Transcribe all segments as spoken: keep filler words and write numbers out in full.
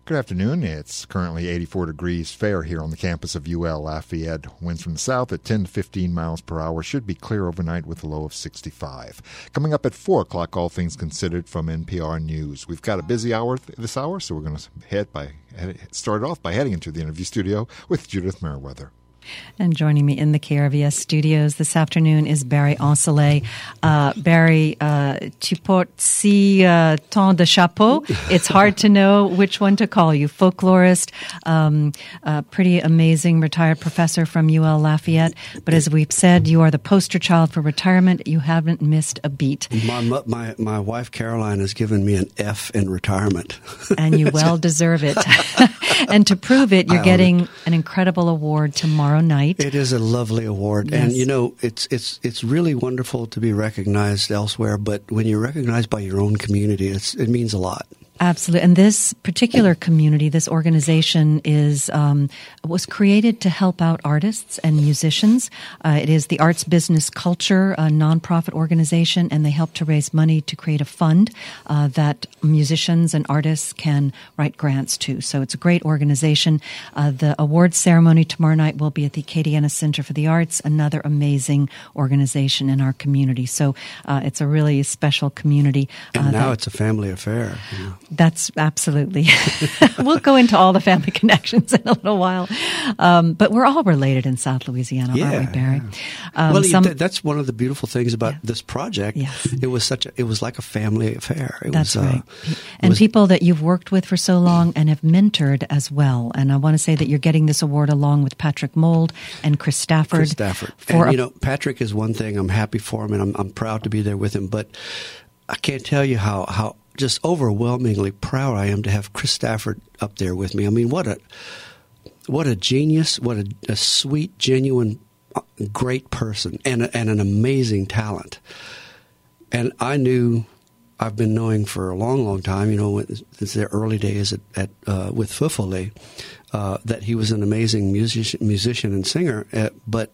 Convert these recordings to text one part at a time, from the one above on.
Good afternoon. It's currently eighty-four degrees fair here on the campus of U L Lafayette. Winds from the south at ten to fifteen miles per hour. Should be clear overnight with a low of sixty-five. Coming up at four o'clock, all things considered from N P R News. We've got a busy hour th- this hour, so we're going to head by head, start off by heading into the interview studio with Judith Merriweather. And joining me in the K R V S studios this afternoon is Barry Ancelet. Uh, Barry, uh, tu portes si uh, tant de chapeaux. It's hard to know which one to call you. Folklorist, um, uh, pretty amazing retired professor from U L Lafayette. But as we've said, you are the poster child for retirement. You haven't missed a beat. My my my wife Caroline has given me an F in retirement, and you well deserve it. And to prove it, you're getting it. An incredible award tomorrow night. It is a lovely award. Yes. And, you know, it's it's it's really wonderful to be recognized elsewhere, but when you're recognized by your own community, it's, it means a lot. Absolutely. And this particular community, this organization is um, was created to help out artists and musicians. Uh, it is the Arts Business Culture, a nonprofit organization, and they help to raise money to create a fund uh, that musicians and artists can write grants to. So it's a great organization. Uh, the awards ceremony tomorrow night will be at the Acadiana Center for the Arts, another amazing organization in our community. So uh, it's a really special community. And uh, now that, it's a family affair. You know. That's absolutely. We'll go into all the family connections in a little while. Um, but we're all related in South Louisiana, yeah, aren't we, Barry? Yeah. Um, well, some, th- that's one of the beautiful things about yeah. this project. Yes. It was such a, it was like a family affair. It that's was, right. Uh, and was, people that you've worked with for so long and have mentored as well. And I want to say that you're getting this award along with Patrick Mould and Chris Stafford. Chris Stafford. For and, a, you know, Patrick is one thing. I'm happy for him, and I'm, I'm proud to be there with him. But I can't tell you how, how just overwhelmingly proud I am to have Chris Stafford up there with me. I mean, what a what a genius, what a, a sweet, genuine, great person, and a, and an amazing talent. And I knew, I've been knowing for a long, long time, you know, since their early days at, at uh, with Fufole, uh, that he was an amazing musician, musician and singer. Uh, but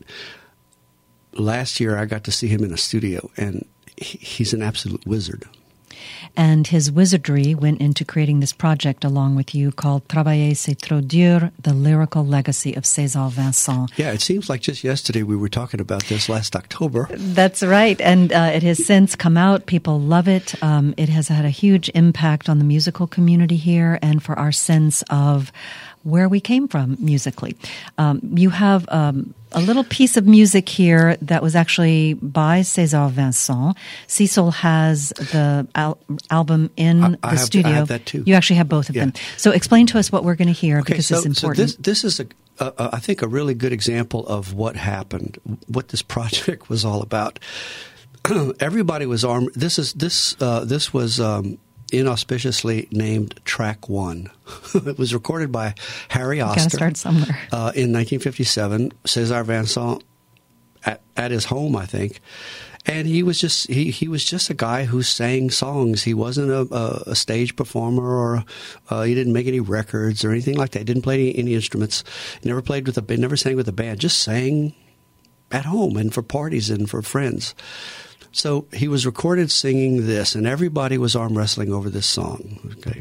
last year I got to see him in a studio, and he, he's an absolute wizard. And his wizardry went into creating this project along with you called Travailler c'est trop dur, the lyrical legacy of César Vincent. Yeah, it seems like just yesterday we were talking about this last October. That's right. And uh, it has since come out. People love it. Um, it has had a huge impact on the musical community here and for our sense of where we came from musically. Um, you have um, a little piece of music here that was actually by César Vincent. Cecil has the al- album in I, the I have, studio. I have that too. You actually have both of yeah. them. So explain to us what we're going to hear okay, because so, it's important. So this, this is, a, a, I think, a really good example of what happened, what this project was all about. Everybody was armed. This is this uh, this was. Um, inauspiciously named Track One. It was recorded by Harry Oster. Got to start somewhere. Uh, in nineteen fifty-seven, César Vincent at, at his home, I think, and he was just he, he was just a guy who sang songs. He wasn't a, a, a stage performer, or uh, he didn't make any records or anything like that. He didn't play any, any instruments. He never played with a never sang with a band. Just sang at home and for parties and for friends. So he was recorded singing this, and everybody was arm wrestling over this song. Okay.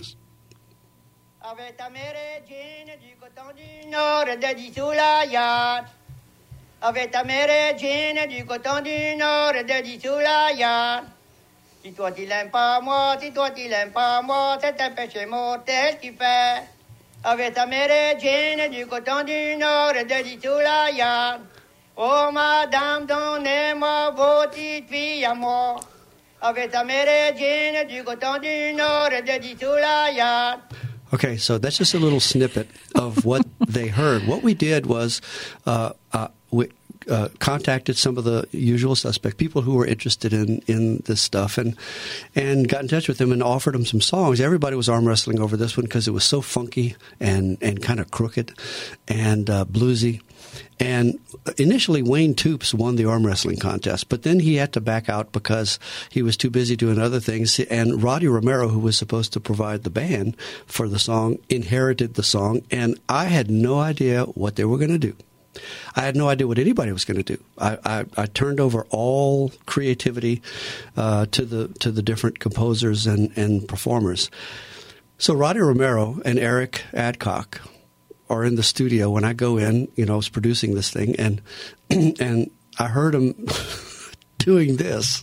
Avec ta mère du coton du nord de Dissoulayat. Avec ta mère du coton du nord de Dissoulayat. Si toi tu l'aimes pas moi, si toi tu l'aimes pas moi, c'est un péché mortel qui fait. Avec ta mère du coton du nord de Dissoulayat. Oh, madame, donnez-moi vos petites filles à moi. Avec ta méridienne du coton du nord de Dissoulayat. Okay, so that's just a little snippet of what they heard. What we did was uh, uh, we uh, contacted some of the usual suspects, people who were interested in, in this stuff, and and got in touch with them and offered them some songs. Everybody was arm wrestling over this one because it was so funky and, and kind of crooked and uh, bluesy. And initially, Wayne Toops won the arm wrestling contest, but then he had to back out because he was too busy doing other things. And Roddy Romero, who was supposed to provide the band for the song, inherited the song, and I had no idea what they were going to do. I had no idea what anybody was going to do. I, I, I turned over all creativity uh, to the to the different composers and, and performers. So Roddy Romero and Eric Adcock are in the studio when I go in. You know, I was producing this thing, and and I heard them doing this.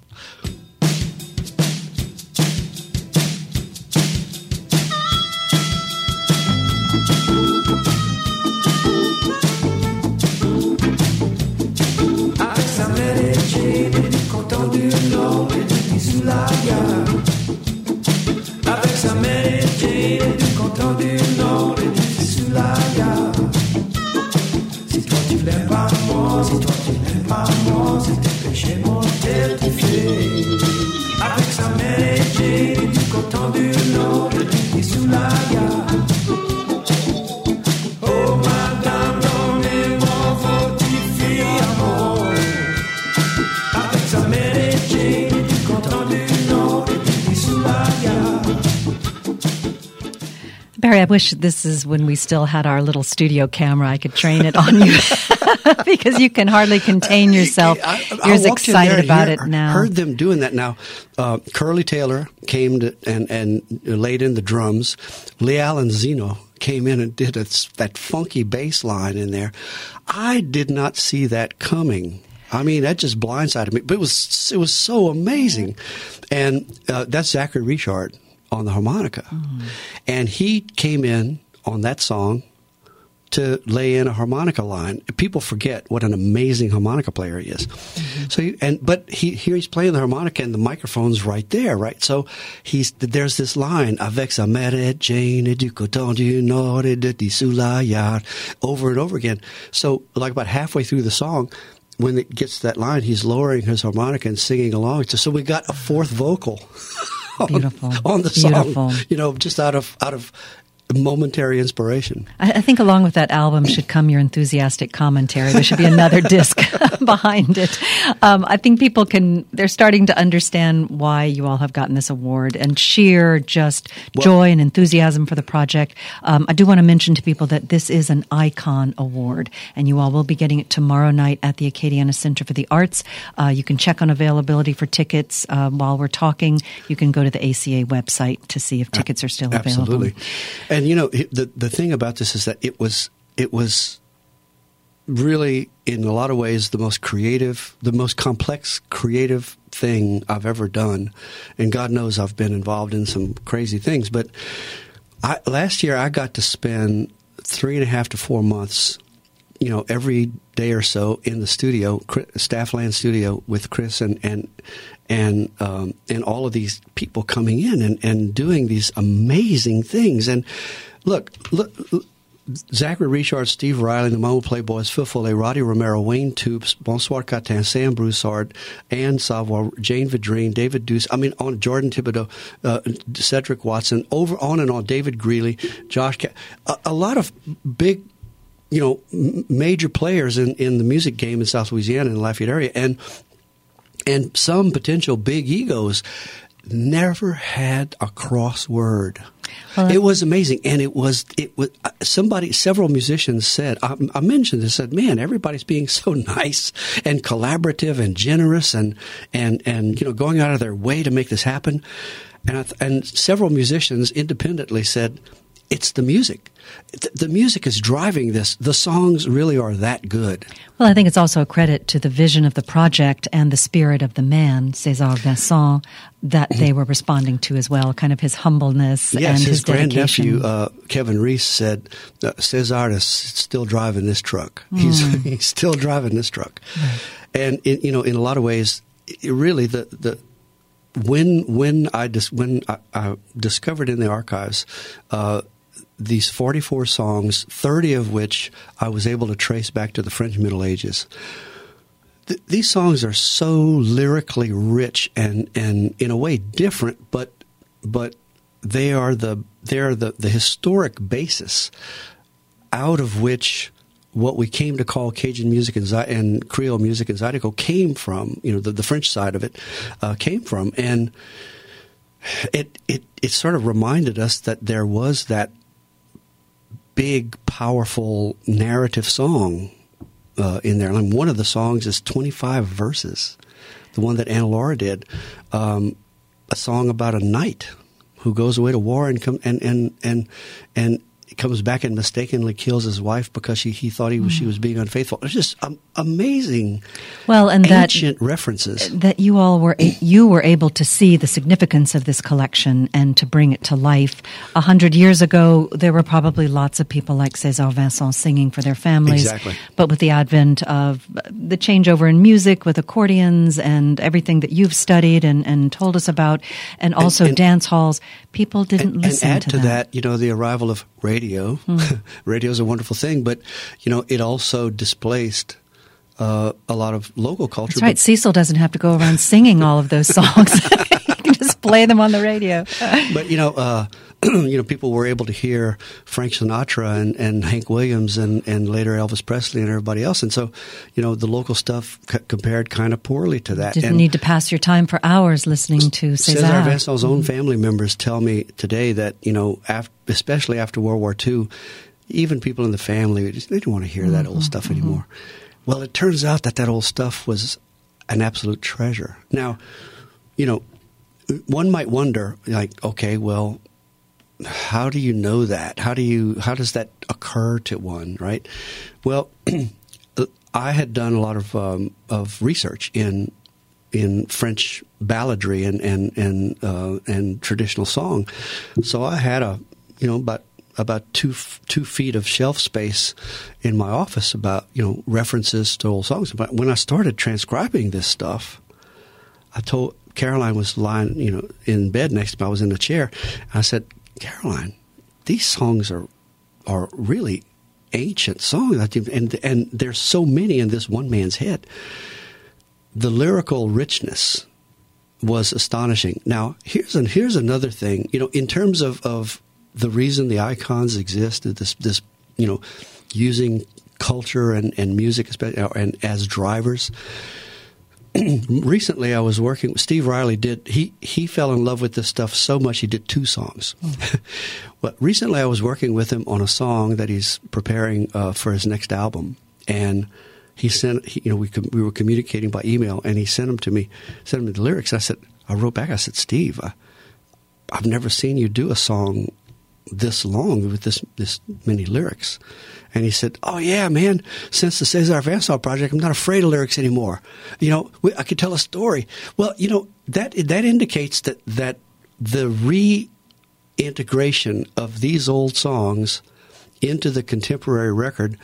Avec sa Mary Jane, du content du Nord et du Soulaya. Si toi tu l'aimes pas moi, si toi tu l'aimes pas moi, c'est tes péchés mortels qui fait. Avec sa Mary Jane, du content du Nord et du Soulaya. Oh madame, donnez-moi fortifié amour. Avec sa Mary Jane, du content du Nord et du Soulaya. Barry, I wish this is when we still had our little studio camera. I could train it on you because you can hardly contain yourself. I, I You're as excited about hear, it now. Heard them doing that now. Uh, Curly Taylor came to, and, and laid in the drums. Lee Allen Zeno came in and did a, that funky bass line in there. I did not see that coming. I mean, that just blindsided me. But it was it was so amazing. And uh, that's Zachary Richard on the harmonica. Mm-hmm. And he came in on that song to lay in a harmonica line. People forget what an amazing harmonica player he is. Mm-hmm. So, he, and but he here he's playing the harmonica and the microphone's right there, right? So he's there's this line avec sa mère Jane du coton du nord et de Soulaya over and over again. So like about halfway through the song, when it gets to that line, he's lowering his harmonica and singing along. So we got a fourth vocal. Beautiful. on, on the song, Beautiful. You know, just out of out of momentary inspiration. I, I think along with that album should come your enthusiastic commentary. There should be another disc behind it. Um, I think people can, they're starting to understand why you all have gotten this award and sheer just well, joy and enthusiasm for the project. Um, I do want to mention to people that this is an Icon Award, and you all will be getting it tomorrow night at the Acadiana Center for the Arts. Uh, you can check on availability for tickets uh, while we're talking. You can go to the A C A website to see if tickets are still available. Absolutely. And you know, the the thing about this is that it was it was really, in a lot of ways, the most creative, the most complex creative thing I've ever done. And God knows I've been involved in some crazy things. But I, last year I got to spend three and a half to four months, you know, every day or so in the studio, Staffland studio with Chris and and and um, and all of these people coming in and, and doing these amazing things. And look, look, look Zachary Richard, Steve Riley, the Momo Playboys, Phil Foley, Roddy Romero, Wayne Toops, Bonsoir Catin, Sam Broussard, Anne Savoir, Jane Vidrine, David Deuce, I mean, on Jordan Thibodeau, uh, Cedric Watson, over on and on, David Greeley, Josh Ca- a, a lot of big, you know, m- major players in, in the music game in South Louisiana and the Lafayette area, and and some potential big egos. Never had a cross word. Well, it was amazing, and it was it was uh, somebody. Several musicians said, I, I mentioned this. Said, "Man, everybody's being so nice and collaborative and generous, and and and you know, going out of their way to make this happen." And I th- and several musicians independently said, "It's the music. The music is driving this. The songs really are that good." Well, I think it's also a credit to the vision of the project and the spirit of the man, César Vincent, that they were responding to as well, kind of his humbleness yes, and his, his dedication. grandnephew, uh, Kevin Reese, said, uh, César is still driving this truck. Mm. He's he's still driving this truck. Right. And, in, you know, in a lot of ways, it really, the, the when when I, dis, when I, I discovered in the archives uh, these forty-four songs, thirty of which I was able to trace back to the French Middle Ages. Th- these songs are so lyrically rich and, and in a way different, but but they are the they are the, the historic basis out of which what we came to call Cajun music and, and Creole music and Zydeco came from. You know, the, the French side of it uh, came from, and it it it sort of reminded us that there was that big, powerful narrative song uh, in there. And one of the songs is twenty-five verses, the one that Anna Laura did, um, a song about a knight who goes away to war and come and and and and comes back and mistakenly kills his wife because she, he thought he was, mm. she was being unfaithful. It's just um, amazing. Well, and ancient that, references that you all were you were able to see the significance of this collection and to bring it to life. A hundred years ago, there were probably lots of people like César Vincent singing for their families. Exactly. But with the advent of the changeover in music with accordions and everything that you've studied and, and told us about, and also and, and, dance halls, people didn't and, listen and add to to that. that. You know, the arrival of radio. Mm. Radio is a wonderful thing, but you know, it also displaced uh, a lot of local culture. That's right. Cecil doesn't have to go around singing all of those songs. He can just play them on the radio. But you know, uh, you know, people were able to hear Frank Sinatra and, and Hank Williams and, and later Elvis Presley and everybody else, and so you know, the local stuff c- compared kind of poorly to that. Didn't and need to pass your time for hours listening to César. César Vincent's own family members tell me today that you know, after, especially after World War Two, even people in the family, they didn't want to hear that mm-hmm, old stuff mm-hmm. anymore. Well, it turns out that that old stuff was an absolute treasure. Now, you know, one might wonder, like, okay, well, how do you know that? How do you? How does that occur to one? Right? Well, I had done a lot of um, of research in in French balladry and and and uh, and traditional song, so I had a you know about about two two feet of shelf space in my office about you know references to old songs. But when I started transcribing this stuff, I told Caroline was lying you know in bed next to me. I was in a chair. And I said, Caroline, these songs are are really ancient songs, and and there's so many in this one man's head. The lyrical richness was astonishing. Now, here's an, here's another thing. You know, in terms of, of the reason the icons exist, this this you know, using culture and, and music and as drivers. Recently, I was working. Steve Riley did. He he fell in love with this stuff so much he did two songs. Mm. But recently, I was working with him on a song that he's preparing uh, for his next album, and he sent. He, you know, we com- we were communicating by email, and he sent them to me. Sent me the lyrics. I said, I wrote back. I said, Steve, I, I've never seen you do a song this long with this this many lyrics. And he said, oh, yeah, man, since the César Vincent project, I'm not afraid of lyrics anymore. You know, we, I could tell a story. Well, you know, that that indicates that, that the reintegration of these old songs into the contemporary record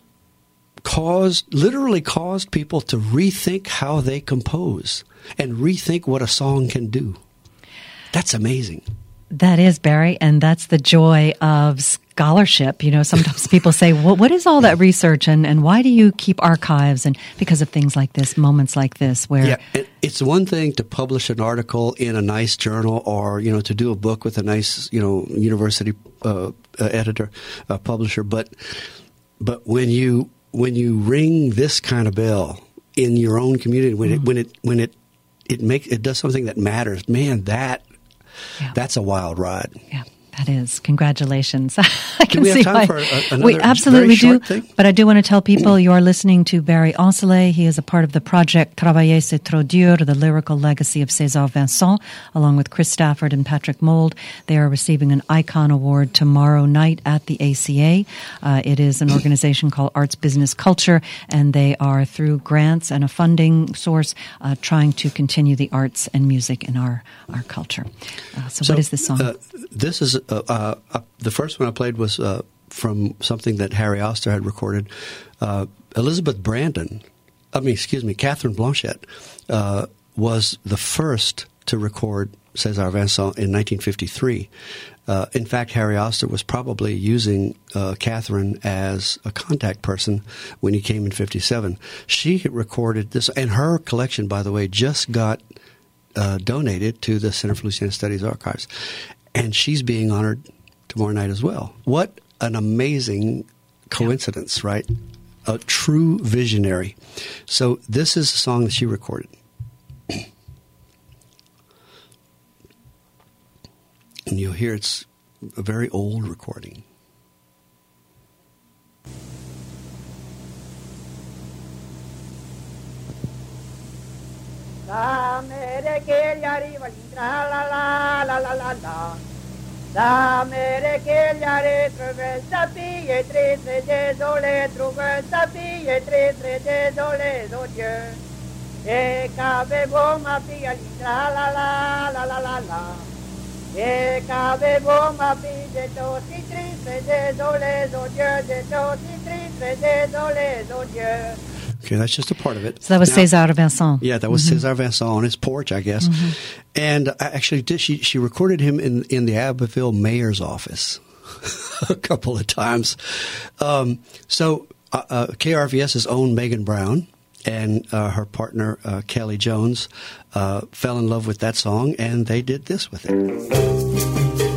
caused, literally caused people to rethink how they compose and rethink what a song can do. That's amazing. That is, Barry, and that's the joy of scholarship. You know, sometimes people say, well, what is all that research and, and why do you keep archives? And because of things like this, moments like this where... Yeah, it's one thing to publish an article in a nice journal or, you know, to do a book with a nice, you know, university uh, uh, editor, uh, publisher. But but when you when you ring this kind of bell in your own community, when mm-hmm. it when it when it it makes it does something that matters, man, that Yeah. That's a wild ride. Yeah, that is. Congratulations. I can do we have see time why. for a, another We absolutely very short do. thing? But I do want to tell people you are listening to Barry Ancelet. He is a part of the project Travailler c'est trop dur, the lyrical legacy of César Vincent, along with Chris Stafford and Patrick Mould. They are receiving an Icon Award tomorrow night at the A C A. Uh, it is an organization called Arts Business Culture, and they are, through grants and a funding source, uh, trying to continue the arts and music in our, our culture. Uh, so, so what is this song? Uh, this is uh, uh, uh, the first one I played was uh, from something that Harry Oster had recorded. Uh, Elizabeth Brandon, I mean, excuse me, Catherine Blanchett uh, was the first to record César Vincent in nineteen fifty-three. Uh, in fact, Harry Oster was probably using uh, Catherine as a contact person when he came in fifty-seven. She had recorded this, and her collection, by the way, just got uh, donated to the Center for Louisiana Studies Archives. And she's being honored tomorrow night as well. What an amazing coincidence, yeah. Right? A true visionary. So this is a song that she recorded. And you'll hear it's a very old recording. L'Amérique che gli arriva tra la la la la la la. La mere che gli arriva sa fille triste désolé trouve sa fille triste désolé oh Dieu. Et qu'avez-vous ma fille tra la la la la la la. Et qu'avez-vous ma fille j'étais aussi triste désolé oh Dieu j'étais aussi triste désolé oh Dieu. Okay, that's just a part of it. So that was Now- César Vincent. Yeah, that was Mm-hmm. César Vincent on his porch, I guess. And I actually did. She she recorded him in in the Abbeville mayor's office a couple of times. Um, so uh, uh, K R V S's own Megan Brown and uh, her partner uh, Kelly Jones uh, fell in love with that song, and they did this with it.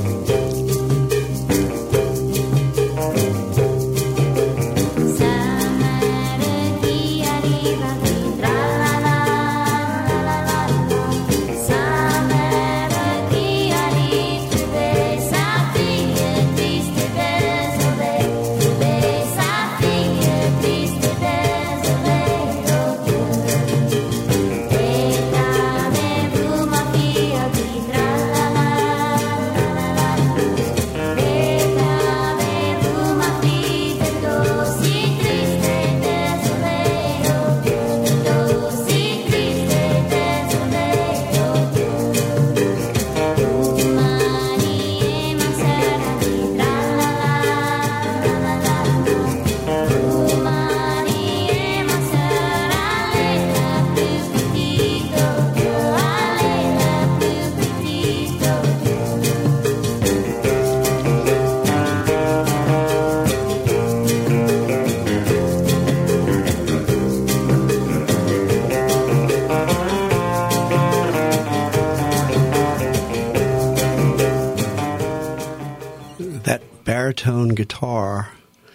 That baritone guitar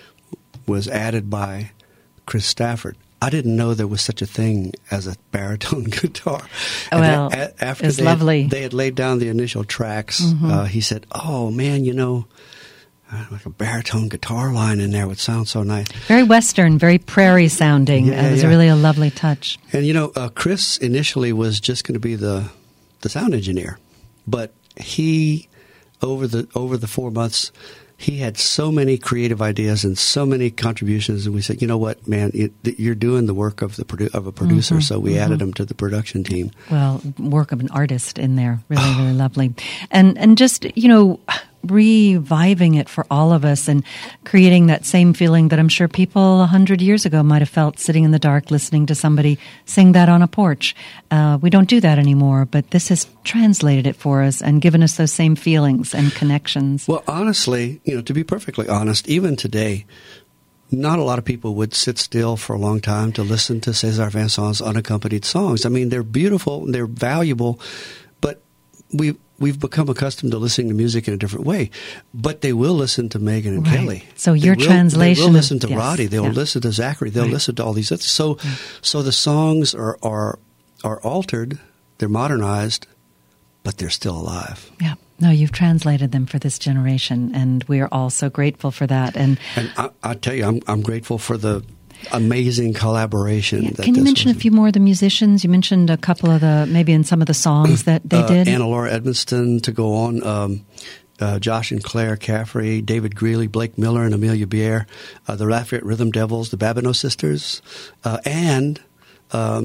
was added by Chris Stafford. I didn't know there was such a thing as a baritone guitar. And Well, a- a- after it's they lovely. Had, they had laid down the initial tracks. Mm-hmm. Uh, he said, "Oh man, you know, uh, like a baritone guitar line in there would sound so nice." Very Western, very prairie sounding. Yeah, it was yeah. really a lovely touch. And you know, uh, Chris initially was just going to be the the sound engineer, but he over the over the four months. He had so many creative ideas and so many contributions, and we said, "You know what, man? You, you're doing the work of the produ- of a producer." Mm-hmm, So we mm-hmm. added him to the production team. Well, work of an artist in there. Really, really lovely. And and just, you know, reviving it for all of us and creating that same feeling that I'm sure people a hundred years ago might have felt sitting in the dark listening to somebody sing that on a porch. Uh, we don't do that anymore, but this has translated it for us and given us those same feelings and connections. Well, honestly, you know, to be perfectly honest, even today, not a lot of people would sit still for a long time to listen to César Vincent's unaccompanied songs. I mean, they're beautiful, they're valuable, but we we've become accustomed to listening to music in a different way. But they will listen to Megan and Right. Kelly. So They your will- translation They of- will listen to yes, Roddy. They'll yeah. listen to Zachary. They'll Right. listen to all these. So, so the songs are are are altered. They're modernized, but they're still alive. Yeah. No, you've translated them for this generation, and we are all so grateful for that. And And I, I tell you, I'm I'm grateful for the amazing collaboration. yeah, that can you this mention a was. few more of the musicians? You mentioned a couple of the, maybe in some of the songs that they uh, did. Anna Laura Edmonston to go on, um, uh, Josh and Claire Caffrey, David Greeley, Blake Miller, and Amelia Bier, uh, the Lafayette Rhythm Devils, the Babineau Sisters, uh, and um,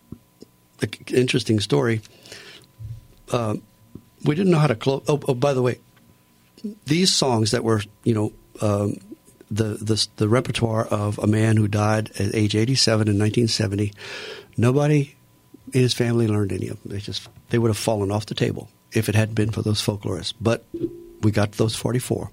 the interesting story. Uh, we didn't know how to close. Oh, oh, by the way, these songs that were, you know, um, the, the the repertoire of a man who died at age eighty-seven in nineteen seventy. Nobody in his family learned any of them. They just they would have fallen off the table if it hadn't been for those folklorists. But we got those forty-four.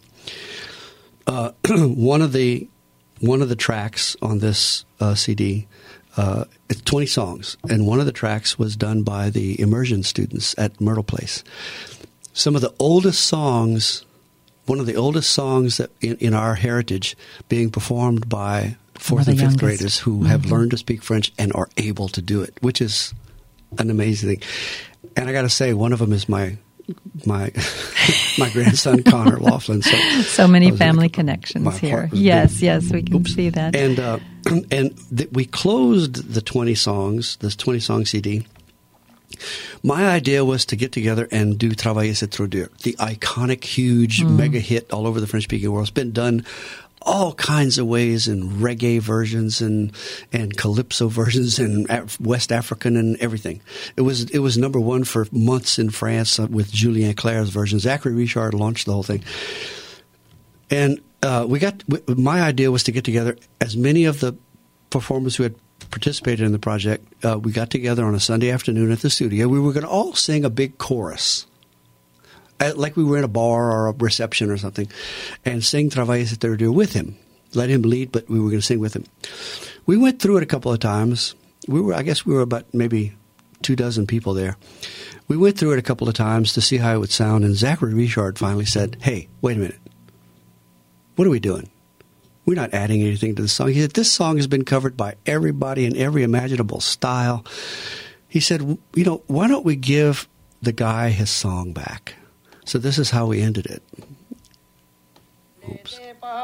Uh, one of the one of the tracks on this uh, C D, uh, it's twenty songs, and one of the tracks was done by the immersion students at Myrtle Place. Some of the oldest songs, one of the oldest songs that in, in our heritage, being performed by fourth the and fifth youngest. graders who have learned to speak French and are able to do it, which is an amazing thing. And I got to say, one of them is my my my grandson Connor Laughlin. So, So many I was family like, connections my here. heart was Yes, beating. yes, we can Oops. see that. And uh, and th- we closed the twenty songs, this twenty song C D, My idea was to get together and do Travailler c'est trop dur, the iconic, huge, mm. mega hit all over the French-speaking world. It's been done all kinds of ways in reggae versions and and calypso versions and West African and everything. It was it was number one for months in France with Julien Clerc's version. Zachary Richard launched the whole thing, and uh, we got. My idea was to get together as many of the performers who had participated in the project. Uh, we got together on a Sunday afternoon at the studio. We were going to all sing a big chorus, like we were in a bar or a reception or something, and sing Travailler c'est trop dur with him. Let him lead, but we were going to sing with him. We went through it a couple of times. We were, I guess we were about maybe two dozen people there. We went through it a couple of times to see how it would sound, and Zachary Richard finally said, "Hey, wait a minute. What are we doing? We're not adding anything to the song." He said, "This song has been covered by everybody in every imaginable style." He said, "You know, why don't we give the guy his song back?" So this is how we ended it. Oops.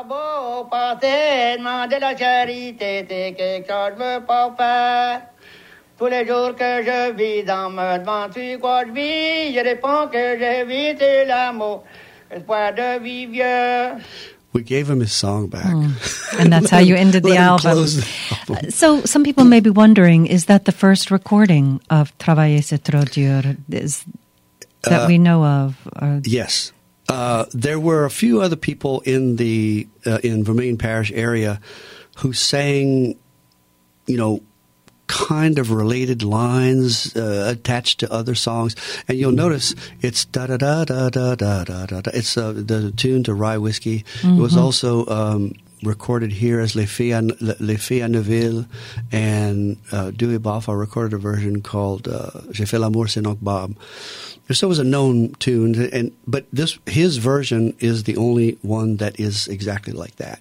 Tous les jours que je vis dans me demandes-tu quoi je vis? Je réponds que j'ai évité l'amour, espoir de vie vieux. We gave him his song back. Mm. And that's how you ended the album. the album. Uh, so some people may be wondering, is that the first recording of Travailler c'est trop dur is, that uh, we know of? Or? Yes. Uh, there were a few other people in the uh, in Vermilion Parish area who sang, you know, kind of related lines uh, attached to other songs, and you'll notice it's da da da da da da da da. It's uh, the tune to Rye Whiskey. Mm-hmm. It was also um, recorded here as Les Filles à, Les Filles à Neuville, and uh, Dewey Boffa recorded a version called uh, J'ai fait l'amour c'est donc Bob. So it was a known tune, and but this his version is the only one that is exactly like that.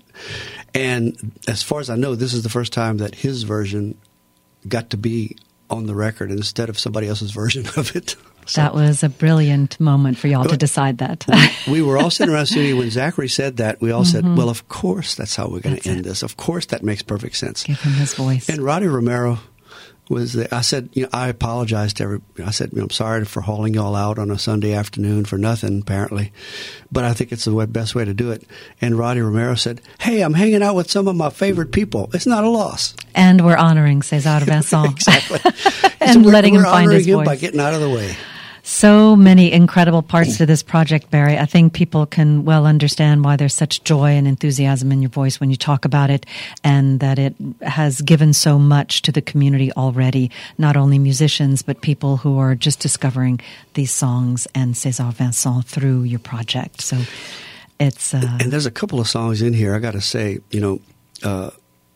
And as far as I know, this is the first time that his version got to be on the record instead of somebody else's version of it. So, that was a brilliant moment for y'all to decide that. we, we were all sitting around the studio when Zachary said that. We all mm-hmm. said, well, of course that's how we're going to end it. this. Of course that makes perfect sense. Give him his voice. And Roddy Romero was the, I said, you know, I apologized to everybody. I said, you know, I'm sorry for hauling y'all out on a Sunday afternoon for nothing, apparently. But I think it's the best way to do it. And Roddy Romero said, hey, I'm hanging out with some of my favorite people. It's not a loss. And we're honoring César Vincent. Exactly. and so letting we're, him we're find his him voice. by getting out of the way. So many incredible parts to this project, Barry. I think people can well understand why there's such joy and enthusiasm in your voice when you talk about it, and that it has given so much to the community already, not only musicians, but people who are just discovering these songs and César Vincent through your project. So it's... Uh, and there's a couple of songs in here, I got to say, you know, uh,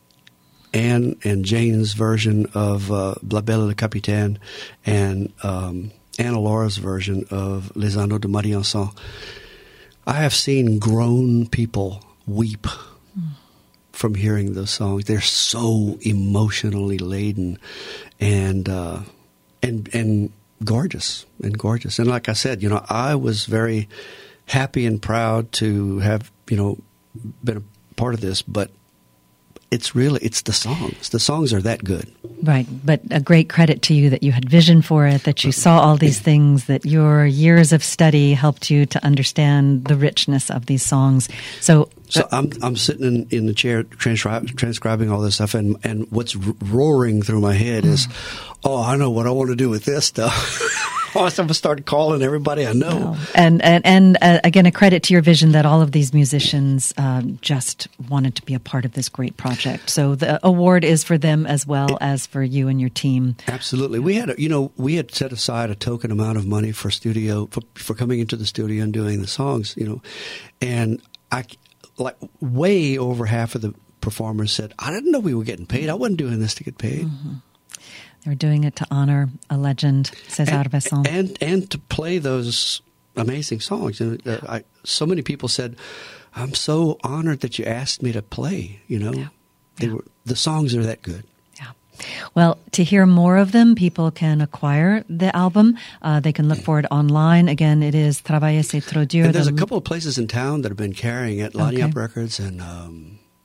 Anne and Jane's version of uh, La Belle et le Capitaine, and... Um, Anna Laura's version of Les Anneaux de Marie-Anson. I have seen grown people weep mm. from hearing those songs. They're so emotionally laden and uh, and and gorgeous and gorgeous. And like I said, you know, I was very happy and proud to have, you know, been a part of this, but it's really, it's the songs. The songs are that good. Right. But a great credit to you that you had vision for it, that you saw all these things, that your years of study helped you to understand the richness of these songs. So, so I'm I'm sitting in, in the chair transcri- transcribing all this stuff, and, and what's r- roaring through my head is, oh, I know what I want to do with this stuff. I'm going to start calling everybody I know. Wow. And, and, and uh, again, a credit to your vision that all of these musicians um, just wanted to be a part of this great project. So the award is for them as well as for you and your team. Absolutely. We had, a, you know, we had set aside a token amount of money for studio, for, for coming into the studio and doing the songs, you know, and I, like, way over half of the performers said, I didn't know we were getting paid. I wasn't doing this to get paid. Mm-hmm. They're doing it to honor a legend, César Vincent. And, and to play those amazing songs. And uh, I, so many people said, I'm so honored that you asked me to play, you know. Yeah. They yeah. were, the songs are that good. Yeah. Well, to hear more of them, people can acquire the album. Uh, they can look for it online. Again, it is Travailler c'est trop dur. And there's a couple of places in town that have been carrying it, Lagniappe okay. Records and... Um,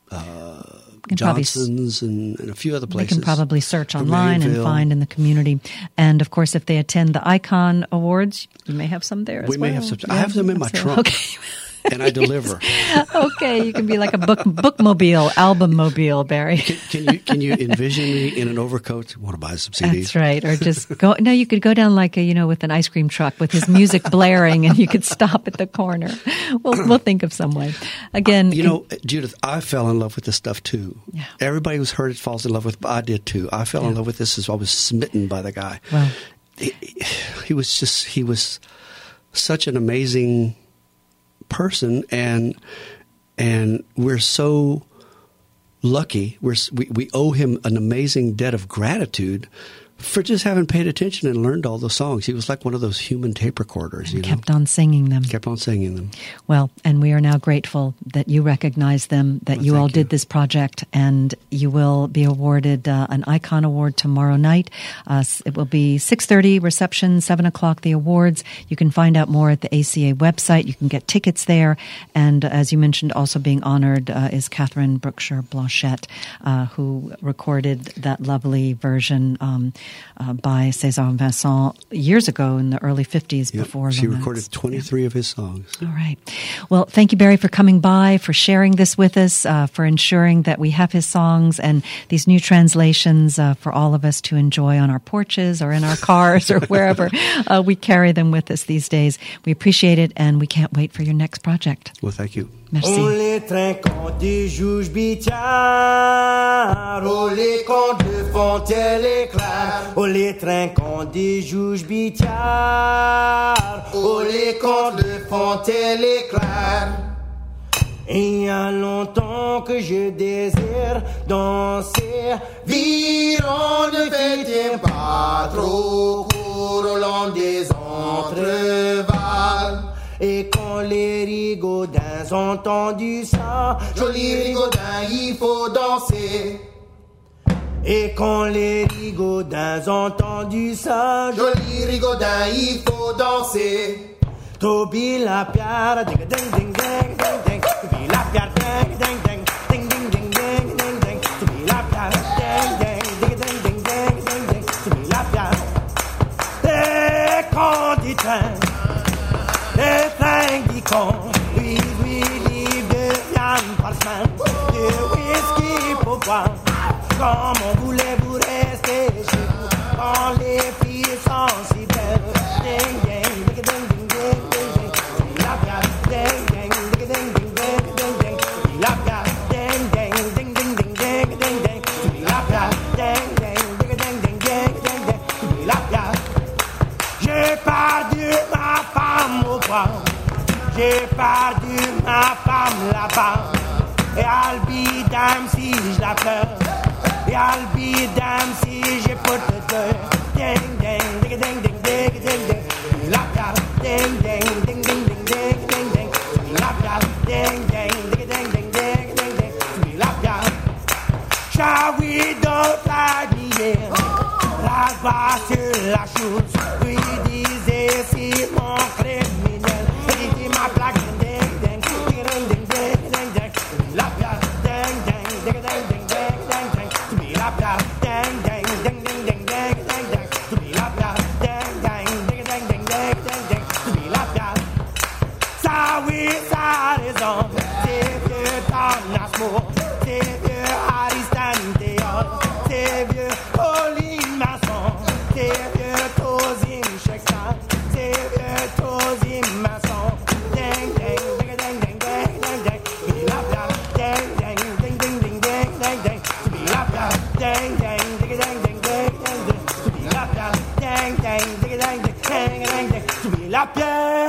uh, can probably s- Johnson's and, and a few other They places. can probably search From online and Maryville. find in the community. And of course, if they attend the Icon Awards, you may have some there as We well. may have some. I Yeah, have them in my so- trunk. Okay. And I deliver. Okay, you can be like a book bookmobile, album mobile, Barry. Can, can you can you envision me in an overcoat? Want to buy some C Ds? That's right. Or just go. No, you could go down like a, you know, with an ice cream truck with his music blaring, and you could stop at the corner. We'll we'll think of some way. Again, You know, Judith, I fell in love with this stuff too. Yeah. Everybody who's heard it falls in love with, but I did too. I fell in love with this as I was smitten by the guy. Well. he, he was just he was such an amazing person, and and we're so lucky. We're we, we owe him an amazing debt of gratitude for just having paid attention and learned all those songs. He was like one of those human tape recorders. You know, kept on singing them. kept on singing them. Well, and we are now grateful that you recognize them, that Well, you thank all you. did this project, and you will be awarded uh, an Icon Award tomorrow night. Uh, s- it will be six thirty reception, seven o'clock the awards. You can find out more at the A C A website. You can get tickets there. And uh, as you mentioned, also being honored uh, is Catherine Brookshire Blanchette, uh, who recorded that lovely version um, uh, by César Vincent years ago in the early fifties Yep. before She Laments. recorded twenty-three of his songs. All right. Well, thank you, Barry, for coming by, for sharing this with us, uh, for ensuring that we have his songs and these new translations uh, for all of us to enjoy on our porches or in our cars or wherever uh, we carry them with us these days. We appreciate it, and we can't wait for your next project. Well, thank you. On Merci. les trinquant des juges bitiards, on les comptes de Fontaine éclair. On les trinquant des juges bitiards, on les comptes de Fontaine éclair. Il y a longtemps que je désire danser, viron ne fait pas trop court au long des entrevalles. Et quand les rigaudins ont entendu ça, joli rigaudin, il faut danser. Et quand les rigaudins ont entendu ça, joli rigaudin, il faut danser. Toby la pierre, ding ding ding ding ding ding. Toby la pierre, ding ding ding ding ding ding ding ding ding. Toby la pierre, ding ding ding ding ding ding ding ding. Toby la pierre. Et quand il traîne, les flingues qui comptent, oui, oui, livre de viande par semaine, de whisky pour boire. Comment voulez-vous rester chez vous quand les filles sont si belles? Ding, ding, ding, ding, ding, ding, ding, ding. La pierre, ding, ding, ding, ding, ding, ding, ding, ding. La pierre, ding, ding, ding, ding, ding, ding, ding, ding. La pierre, ding, ding, ding, ding, ding, ding, ding, ding. La pierre. J'ai perdu ma femme au bois. J'ai perdu ma femme là-bas. Et I'll be damned si je la pleure. Et I'll be damned si j'ai pas de deuil. Ding, ding, ding, ding, ding, ding, ding, ding. La pierre. Ding, ding, ding, ding, ding, ding, ding, ding. La pierre. Ding, ding, ding, ding, ding, ding, ding, ding. La pierre. Shall we don't like me, yeah. La voix sur la chose. Lui disait si mon criminel. Il dit ma plaque. Ding, ding, ding, ding, ding, ding, ding, ding. La pierre. Ding, ding, ding, ding, ding, ding, ding, ding. To be la pierre. Ding, ding, ding, ding, ding, ding, ding, ding. To be la pierre. Ding, ding, ding, ding, ding, ding, ding, ding. To be la pierre. Ça oui, ça a raison. C'est vieux Thomas More. C'est vieux Aristan Théol. C'est vieux Pauline Masson. C'est vieux Tozim Sheksan. C'est vieux Tozim Masson. Ding, ding, ding, ding, ding, ding, ding, ding. To be la pierre. Ding, ding, ding, ding, ding, ding, ding, ding. To be la pierre. Ding, ding, ding, ding, ding, ding, ding, ding. To be la pierre. Ding, ding, ding, ding, ding, ding, ding, ding. To be la pierre.